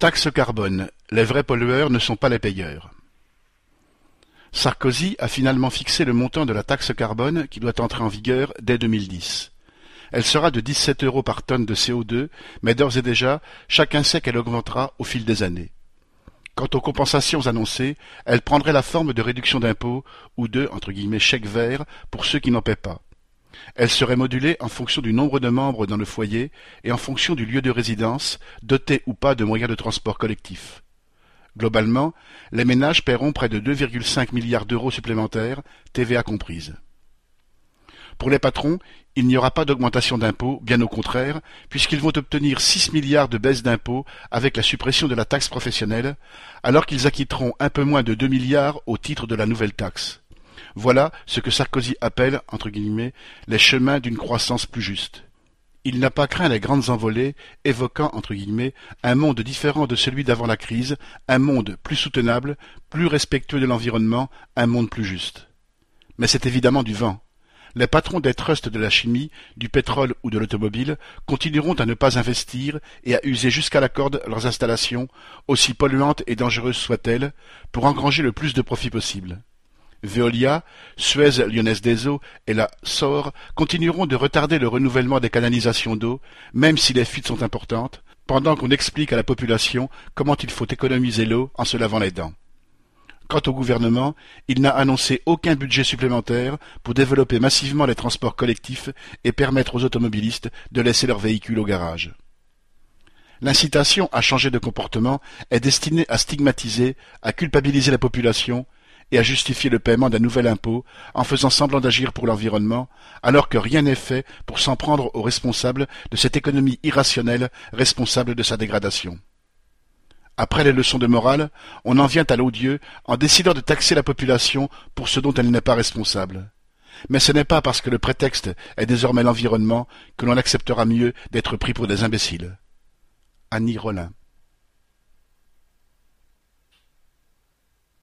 Taxe carbone. Les vrais pollueurs ne sont pas les payeurs. Sarkozy a finalement fixé le montant de la taxe carbone qui doit entrer en vigueur dès 2010. Elle sera de 17 € par tonne de CO2, mais d'ores et déjà, chacun sait qu'elle augmentera au fil des années. Quant aux compensations annoncées, elles prendraient la forme de réduction d'impôts ou de « chèques verts » pour ceux qui n'en paient pas. Elles seraient modulées en fonction du nombre de membres dans le foyer et en fonction du lieu de résidence, doté ou pas de moyens de transport collectif. Globalement, les ménages paieront près de 2,5 milliards d'euros supplémentaires, TVA comprise. Pour les patrons, il n'y aura pas d'augmentation d'impôts, bien au contraire, puisqu'ils vont obtenir 6 milliards de baisse d'impôts avec la suppression de la taxe professionnelle, alors qu'ils acquitteront un peu moins de 2 milliards au titre de la nouvelle taxe. Voilà ce que Sarkozy appelle, entre guillemets, les chemins d'une croissance plus juste. Il n'a pas craint les grandes envolées, évoquant, entre guillemets, un monde différent de celui d'avant la crise, un monde plus soutenable, plus respectueux de l'environnement, un monde plus juste. Mais c'est évidemment du vent. Les patrons des trusts de la chimie, du pétrole ou de l'automobile continueront à ne pas investir et à user jusqu'à la corde leurs installations, aussi polluantes et dangereuses soient-elles, pour engranger le plus de profit possible. Veolia, Suez Lyonnaise des Eaux et la SOR continueront de retarder le renouvellement des canalisations d'eau, même si les fuites sont importantes, pendant qu'on explique à la population comment il faut économiser l'eau en se lavant les dents. Quant au gouvernement, il n'a annoncé aucun budget supplémentaire pour développer massivement les transports collectifs et permettre aux automobilistes de laisser leurs véhicules au garage. L'incitation à changer de comportement est destinée à stigmatiser, à culpabiliser la population et à justifier le paiement d'un nouvel impôt en faisant semblant d'agir pour l'environnement, alors que rien n'est fait pour s'en prendre aux responsables de cette économie irrationnelle responsable de sa dégradation. Après les leçons de morale, on en vient à l'odieux en décidant de taxer la population pour ce dont elle n'est pas responsable. Mais ce n'est pas parce que le prétexte est désormais l'environnement que l'on acceptera mieux d'être pris pour des imbéciles. Annie Rollin.